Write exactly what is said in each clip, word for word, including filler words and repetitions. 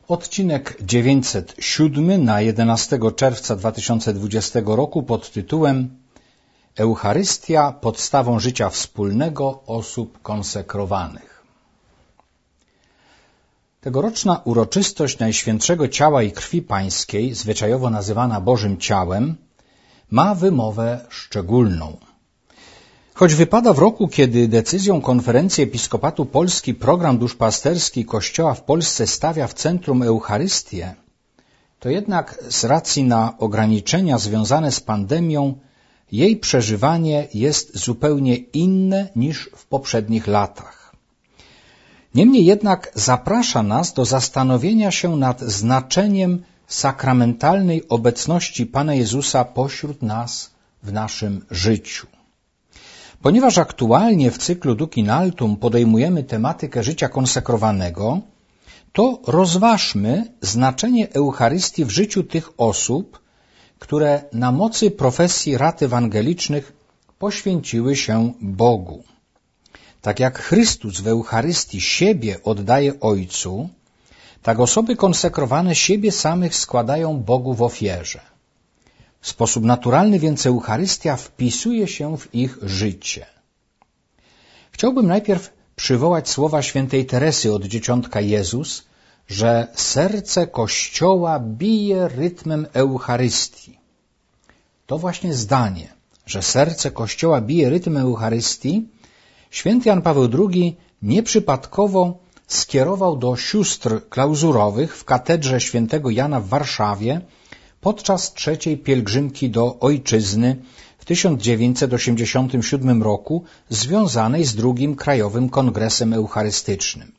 Odcinek dziewięćset siedem na jedenastego czerwca dwa tysiące dwudziestego roku pod tytułem Eucharystia podstawą życia wspólnego osób konsekrowanych. Tegoroczna uroczystość Najświętszego Ciała i Krwi Pańskiej, zwyczajowo nazywana Bożym Ciałem, ma wymowę szczególną. Choć wypada w roku, kiedy decyzją Konferencji Episkopatu Polski program duszpasterski Kościoła w Polsce stawia w centrum Eucharystię, to jednak z racji na ograniczenia związane z pandemią jej przeżywanie jest zupełnie inne niż w poprzednich latach. Niemniej jednak zaprasza nas do zastanowienia się nad znaczeniem sakramentalnej obecności Pana Jezusa pośród nas w naszym życiu. Ponieważ aktualnie w cyklu Duc in Altum podejmujemy tematykę życia konsekrowanego, to rozważmy znaczenie Eucharystii w życiu tych osób, które na mocy profesji rat ewangelicznych poświęciły się Bogu. Tak jak Chrystus w Eucharystii siebie oddaje Ojcu, tak osoby konsekrowane siebie samych składają Bogu w ofierze. W sposób naturalny więc Eucharystia wpisuje się w ich życie. Chciałbym najpierw przywołać słowa świętej Teresy od Dzieciątka Jezus, że serce Kościoła bije rytmem Eucharystii. To właśnie zdanie, że serce Kościoła bije rytmem Eucharystii, święty Jan Paweł drugi nieprzypadkowo skierował do sióstr klauzurowych w katedrze świętego Jana w Warszawie podczas trzeciej pielgrzymki do Ojczyzny w tysiąc dziewięćset osiemdziesiątym siódmym roku związanej z drugim Krajowym Kongresem Eucharystycznym.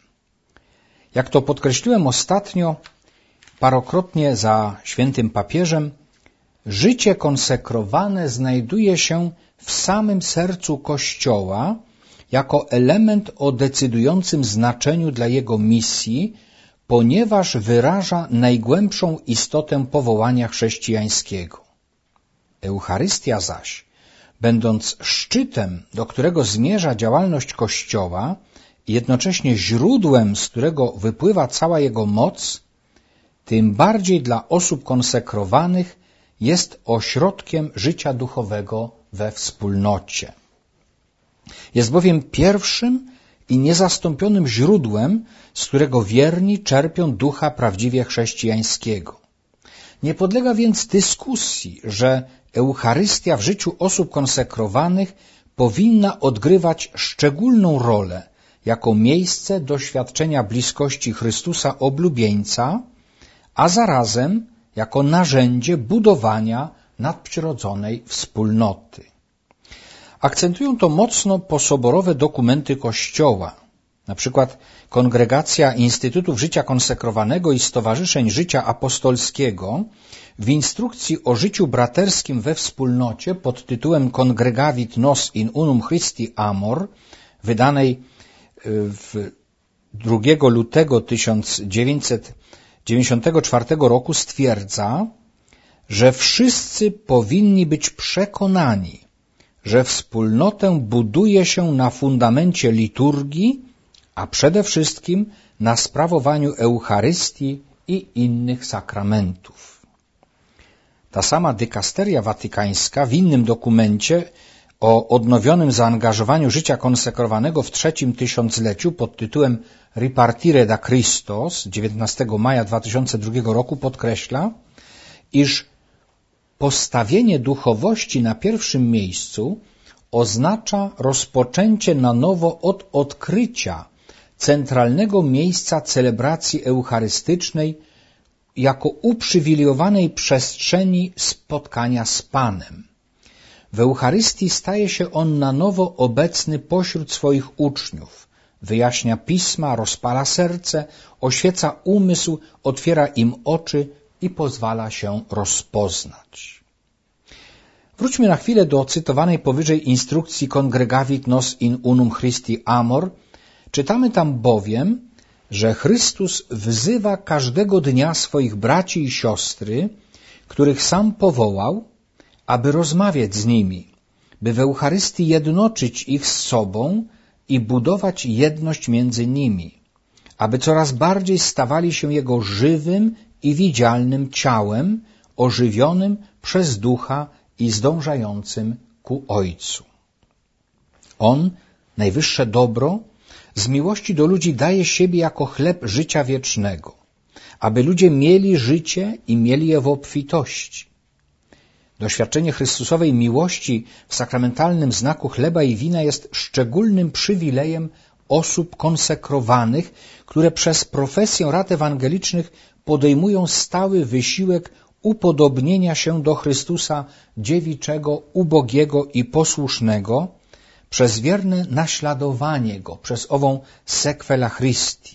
Jak to podkreśliłem ostatnio, parokrotnie za świętym papieżem, życie konsekrowane znajduje się w samym sercu Kościoła jako element o decydującym znaczeniu dla jego misji, ponieważ wyraża najgłębszą istotę powołania chrześcijańskiego. Eucharystia zaś, będąc szczytem, do którego zmierza działalność Kościoła, i jednocześnie źródłem, z którego wypływa cała jego moc, tym bardziej dla osób konsekrowanych jest ośrodkiem życia duchowego we wspólnocie. Jest bowiem pierwszym i niezastąpionym źródłem, z którego wierni czerpią ducha prawdziwie chrześcijańskiego. Nie podlega więc dyskusji, że Eucharystia w życiu osób konsekrowanych powinna odgrywać szczególną rolę jako miejsce doświadczenia bliskości Chrystusa oblubieńca, a zarazem jako narzędzie budowania nadprzyrodzonej wspólnoty. Akcentują to mocno posoborowe dokumenty Kościoła, na przykład Kongregacja Instytutów Życia Konsekrowanego i Stowarzyszeń Życia Apostolskiego w instrukcji o życiu braterskim we wspólnocie pod tytułem Congregavit nos in unum Christi amor, wydanej w drugiego lutego tysiąc dziewięćset dziewięćdziesiątego czwartego roku stwierdza, że wszyscy powinni być przekonani, że wspólnotę buduje się na fundamencie liturgii, a przede wszystkim na sprawowaniu Eucharystii i innych sakramentów. Ta sama dykasteria watykańska w innym dokumencie o odnowionym zaangażowaniu życia konsekrowanego w trzecim tysiącleciu pod tytułem Ripartire da Christos dziewiętnastego maja dwa tysiące drugiego roku podkreśla, iż postawienie duchowości na pierwszym miejscu oznacza rozpoczęcie na nowo od odkrycia centralnego miejsca celebracji eucharystycznej jako uprzywilejowanej przestrzeni spotkania z Panem. W Eucharystii staje się on na nowo obecny pośród swoich uczniów, wyjaśnia pisma, rozpala serce, oświeca umysł, otwiera im oczy i pozwala się rozpoznać. Wróćmy na chwilę do cytowanej powyżej instrukcji Congregavit nos in unum Christi amor. Czytamy tam bowiem, że Chrystus wzywa każdego dnia swoich braci i siostry, których sam powołał, aby rozmawiać z nimi, by w Eucharystii jednoczyć ich z sobą i budować jedność między nimi, aby coraz bardziej stawali się Jego żywym i widzialnym ciałem, ożywionym przez Ducha i zdążającym ku Ojcu. On, najwyższe dobro, z miłości do ludzi daje siebie jako chleb życia wiecznego, aby ludzie mieli życie i mieli je w obfitości. Doświadczenie Chrystusowej miłości w sakramentalnym znaku chleba i wina jest szczególnym przywilejem osób konsekrowanych, które przez profesję rad ewangelicznych podejmują stały wysiłek upodobnienia się do Chrystusa dziewiczego, ubogiego i posłusznego przez wierne naśladowanie Go, przez ową sequela Christi.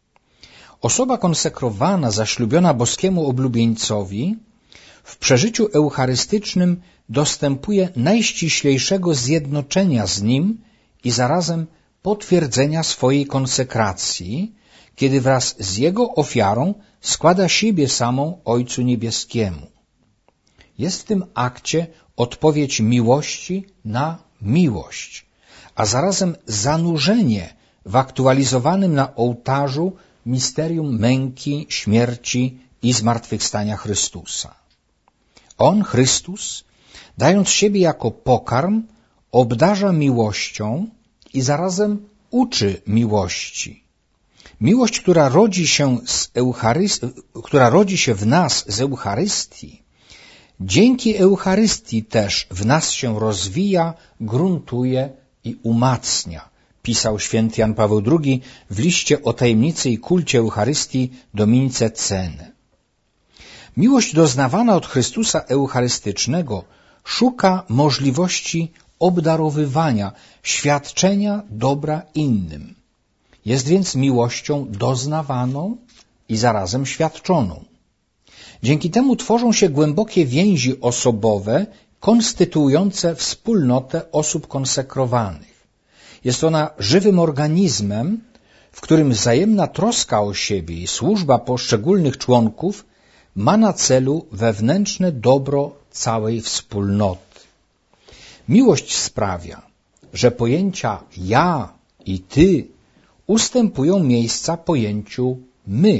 Osoba konsekrowana, zaślubiona boskiemu oblubieńcowi, w przeżyciu eucharystycznym dostępuje najściślejszego zjednoczenia z Nim i zarazem potwierdzenia swojej konsekracji, kiedy wraz z Jego ofiarą składa siebie samą Ojcu Niebieskiemu. Jest w tym akcie odpowiedź miłości na miłość, a zarazem zanurzenie w aktualizowanym na ołtarzu misterium męki, śmierci i zmartwychwstania Chrystusa. On, Chrystus, dając siebie jako pokarm, obdarza miłością i zarazem uczy miłości. Miłość, która rodzi się, z Eucharyst... która rodzi się w nas z Eucharystii, dzięki Eucharystii też w nas się rozwija, gruntuje i umacnia, pisał święty Jan Paweł drugi w liście o tajemnicy i kulcie Eucharystii Dominice Cene. Miłość doznawana od Chrystusa Eucharystycznego szuka możliwości obdarowywania, świadczenia dobra innym. Jest więc miłością doznawaną i zarazem świadczoną. Dzięki temu tworzą się głębokie więzi osobowe, konstytuujące wspólnotę osób konsekrowanych. Jest ona żywym organizmem, w którym wzajemna troska o siebie i służba poszczególnych członków ma na celu wewnętrzne dobro całej wspólnoty. Miłość sprawia, że pojęcia ja i ty ustępują miejsca pojęciu my.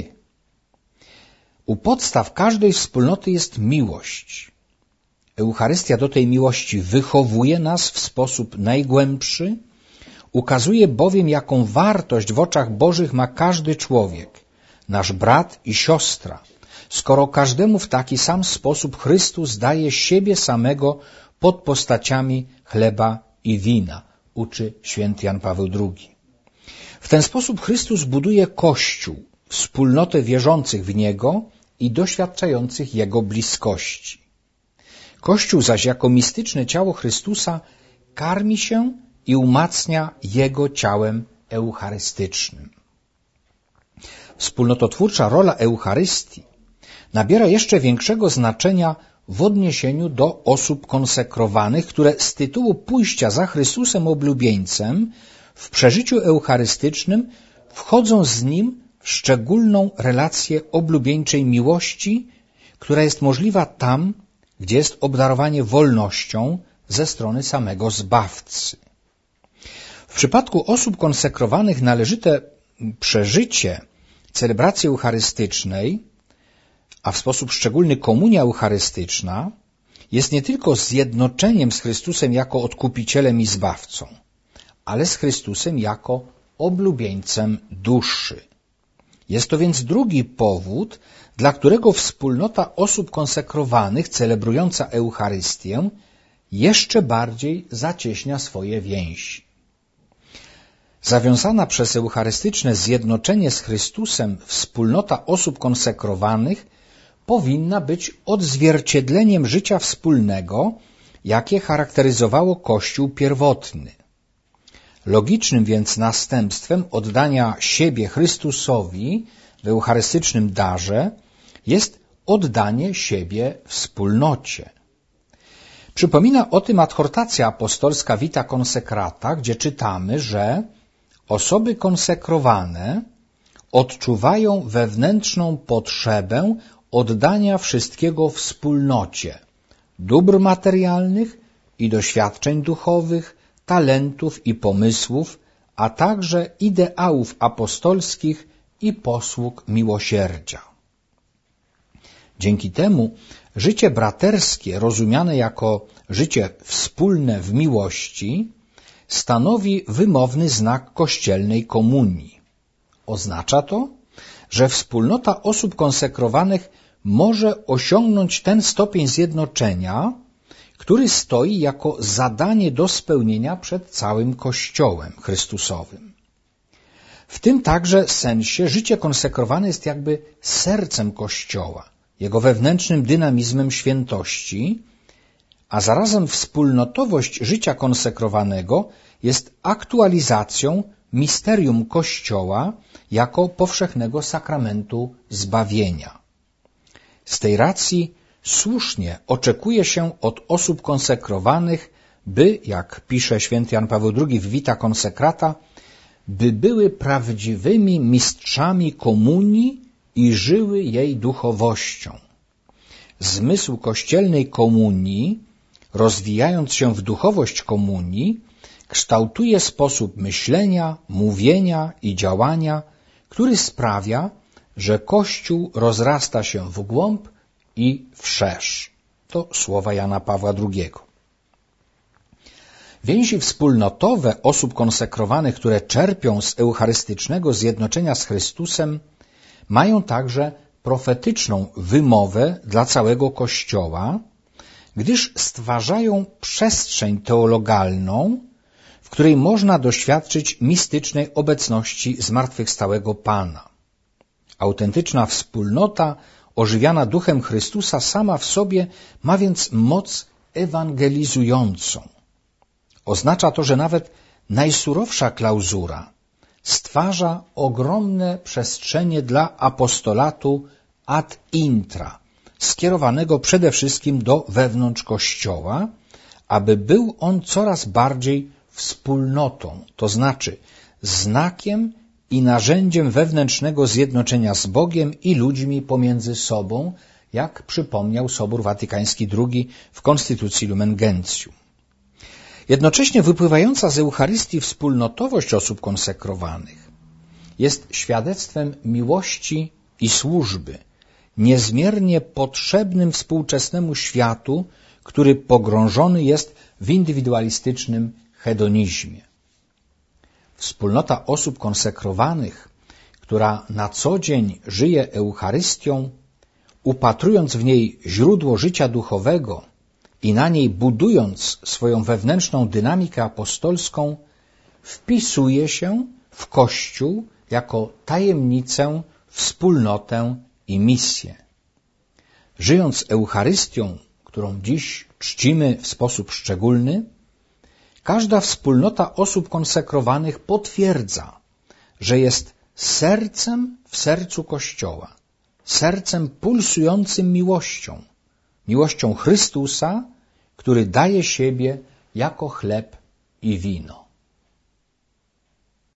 U podstaw każdej wspólnoty jest miłość. Eucharystia do tej miłości wychowuje nas w sposób najgłębszy, ukazuje bowiem, jaką wartość w oczach Bożych ma każdy człowiek, nasz brat i siostra, skoro każdemu w taki sam sposób Chrystus daje siebie samego pod postaciami chleba i wina, uczy święty Jan Paweł drugi. W ten sposób Chrystus buduje Kościół, wspólnotę wierzących w Niego i doświadczających Jego bliskości. Kościół zaś jako mistyczne ciało Chrystusa karmi się i umacnia Jego ciałem eucharystycznym. Wspólnototwórcza rola Eucharystii nabiera jeszcze większego znaczenia w odniesieniu do osób konsekrowanych, które z tytułu pójścia za Chrystusem oblubieńcem w przeżyciu eucharystycznym wchodzą z Nim w szczególną relację oblubieńczej miłości, która jest możliwa tam, gdzie jest obdarowanie wolnością ze strony samego Zbawcy. W przypadku osób konsekrowanych należyte przeżycie celebracji eucharystycznej, a w sposób szczególny komunia eucharystyczna, jest nie tylko zjednoczeniem z Chrystusem jako odkupicielem i zbawcą, ale z Chrystusem jako oblubieńcem duszy. Jest to więc drugi powód, dla którego wspólnota osób konsekrowanych celebrująca Eucharystię jeszcze bardziej zacieśnia swoje więzi. Zawiązana przez eucharystyczne zjednoczenie z Chrystusem wspólnota osób konsekrowanych powinna być odzwierciedleniem życia wspólnego, jakie charakteryzowało Kościół pierwotny. Logicznym więc następstwem oddania siebie Chrystusowi w eucharystycznym darze jest oddanie siebie wspólnocie. Przypomina o tym adhortacja apostolska Vita Consecrata, gdzie czytamy, że osoby konsekrowane odczuwają wewnętrzną potrzebę oddania wszystkiego wspólnocie, dóbr materialnych i doświadczeń duchowych, talentów i pomysłów, a także ideałów apostolskich i posług miłosierdzia. Dzięki temu życie braterskie, rozumiane jako życie wspólne w miłości, stanowi wymowny znak kościelnej komunii. Oznacza to, że wspólnota osób konsekrowanych może osiągnąć ten stopień zjednoczenia, który stoi jako zadanie do spełnienia przed całym Kościołem Chrystusowym. W tym także sensie życie konsekrowane jest jakby sercem Kościoła, jego wewnętrznym dynamizmem świętości, a zarazem wspólnotowość życia konsekrowanego jest aktualizacją misterium Kościoła jako powszechnego sakramentu zbawienia. Z tej racji słusznie oczekuje się od osób konsekrowanych, by, jak pisze święty Jan Paweł drugi w Vita Consecrata, by były prawdziwymi mistrzami komunii i żyły jej duchowością. Zmysł kościelnej komunii, rozwijając się w duchowość komunii, kształtuje sposób myślenia, mówienia i działania, który sprawia, że Kościół rozrasta się w głąb i wszerz. To słowa Jana Pawła drugiego. Więzi wspólnotowe osób konsekrowanych, które czerpią z eucharystycznego zjednoczenia z Chrystusem, mają także profetyczną wymowę dla całego Kościoła, gdyż stwarzają przestrzeń teologalną, w której można doświadczyć mistycznej obecności zmartwychwstałego Pana. Autentyczna wspólnota ożywiana Duchem Chrystusa sama w sobie ma więc moc ewangelizującą. Oznacza to, że nawet najsurowsza klauzura stwarza ogromne przestrzenie dla apostolatu ad intra, skierowanego przede wszystkim do wewnątrz Kościoła, aby był on coraz bardziej wspólnotą, to znaczy znakiem i narzędziem wewnętrznego zjednoczenia z Bogiem i ludźmi pomiędzy sobą, jak przypomniał Sobór Watykański drugi w Konstytucji Lumen Gentium. Jednocześnie wypływająca z Eucharystii wspólnotowość osób konsekrowanych jest świadectwem miłości i służby, niezmiernie potrzebnym współczesnemu światu, który pogrążony jest w indywidualistycznym hedonizmie. Wspólnota osób konsekrowanych, która na co dzień żyje Eucharystią, upatrując w niej źródło życia duchowego i na niej budując swoją wewnętrzną dynamikę apostolską, wpisuje się w Kościół jako tajemnicę, wspólnotę i misję. Żyjąc Eucharystią, którą dziś czcimy w sposób szczególny, każda wspólnota osób konsekrowanych potwierdza, że jest sercem w sercu Kościoła, sercem pulsującym miłością, miłością Chrystusa, który daje siebie jako chleb i wino.